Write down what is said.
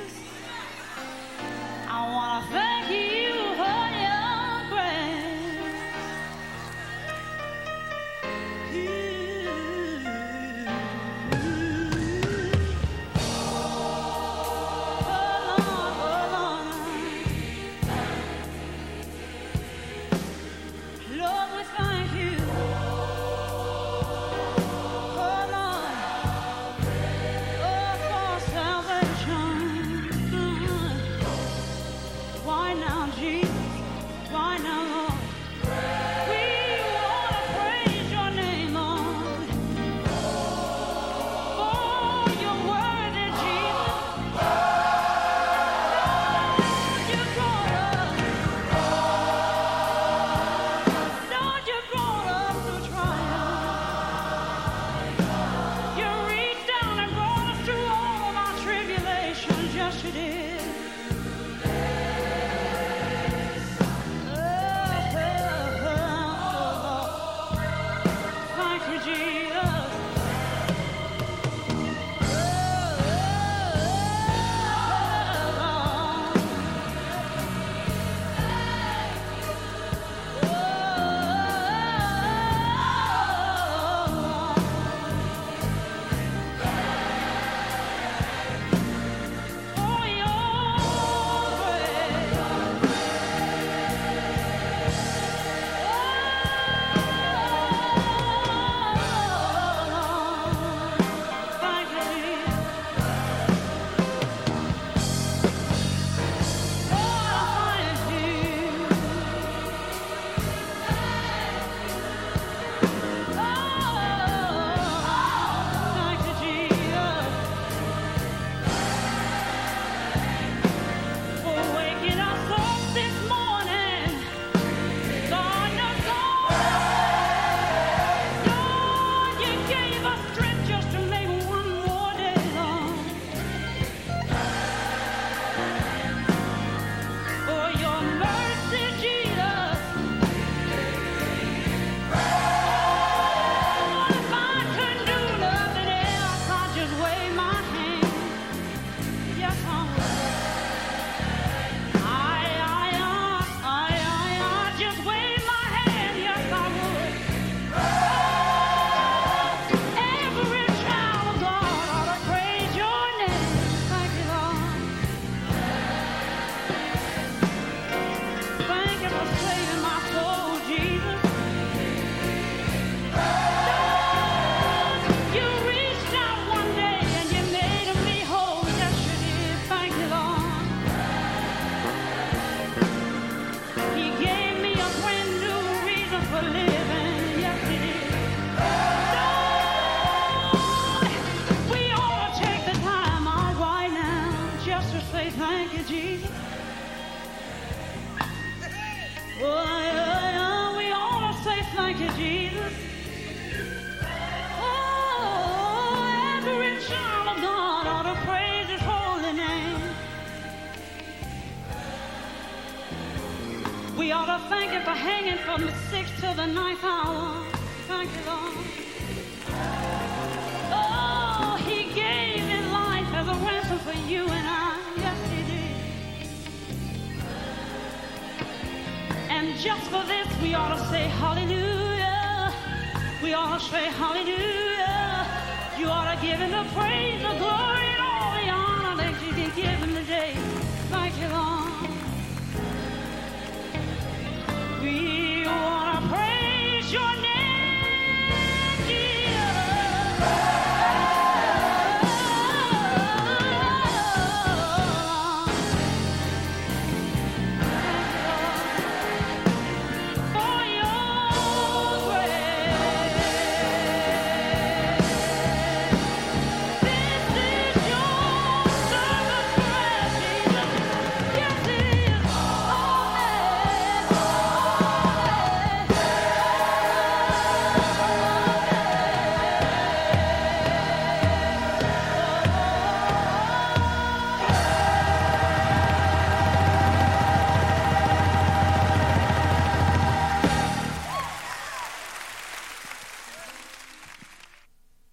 Jesus. I want to thank you for your grace. Lord, we thank you. Why now, Jesus? Why now, Lord? We want to praise your name, Lord. Oh, you're worthy, Jesus. Lord, you brought us. Lord, you brought us through trial. You reached down and brought us through all of our tribulations. Yes, you did. We ought to say thank you, Jesus. Oh, every child of God ought to praise his holy name. We ought to thank him for hanging from the 6th to the 9th hour. Thank you, Lord. Oh, he gave his life as a ransom for you and I. Yes, he did. And just for this, we ought to say hallelujah. We ought to say hallelujah. You ought to give him the praise, the glory, and all the honor that you can give him.